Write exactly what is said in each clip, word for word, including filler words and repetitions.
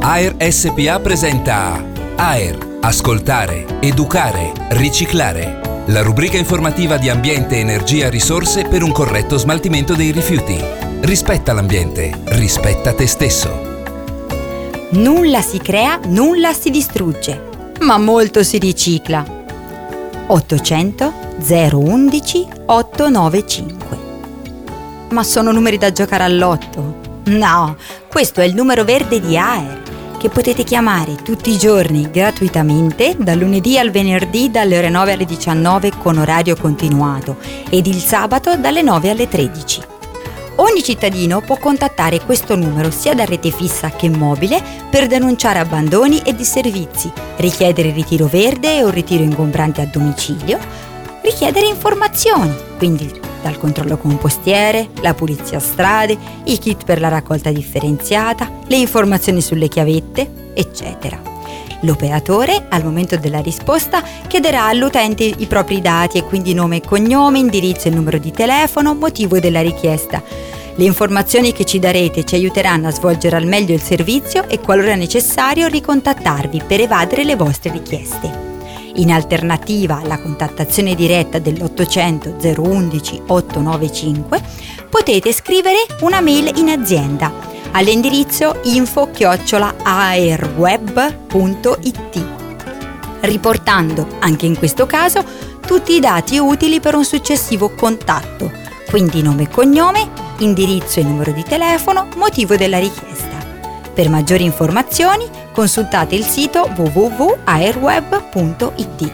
A E R S P A presenta A E R, ascoltare, educare, riciclare. La rubrica informativa di ambiente, energia, risorse per un corretto smaltimento dei rifiuti. Rispetta l'ambiente, rispetta te stesso. Nulla si crea, nulla si distrugge, ma molto si ricicla. ottocento zero undici ottocentonovantacinque. Ma sono numeri da giocare all'otto? No, questo è il numero verde di A E R, che potete chiamare tutti i giorni gratuitamente, dal lunedì al venerdì dalle ore nove alle diciannove con orario continuato ed il sabato dalle nove alle tredici. Ogni cittadino può contattare questo numero sia da rete fissa che mobile per denunciare abbandoni e disservizi, richiedere il ritiro verde o il ritiro ingombrante a domicilio, richiedere informazioni, quindi dal controllo compostiere, la pulizia strade, i kit per la raccolta differenziata, le informazioni sulle chiavette, eccetera. L'operatore, al momento della risposta, chiederà all'utente i propri dati e quindi nome e cognome, indirizzo e numero di telefono, motivo della richiesta. Le informazioni che ci darete ci aiuteranno a svolgere al meglio il servizio e, qualora necessario, ricontattarvi per evadere le vostre richieste. In alternativa alla contattazione diretta dell'ottocento zero undici ottocentonovantacinque, potete scrivere una mail in azienda all'indirizzo info chiocciola aerweb punto it, riportando anche in questo caso tutti i dati utili per un successivo contatto, quindi nome e cognome, indirizzo e numero di telefono, motivo della richiesta. Per maggiori informazioni consultate il sito w w w punto aerweb punto it.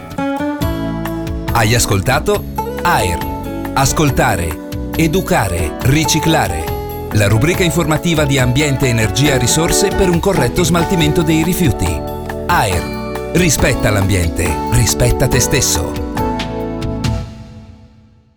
Hai ascoltato A E R, ascoltare, educare, riciclare. La rubrica informativa di ambiente, energia, risorse per un corretto smaltimento dei rifiuti. A E R, rispetta l'ambiente, rispetta te stesso.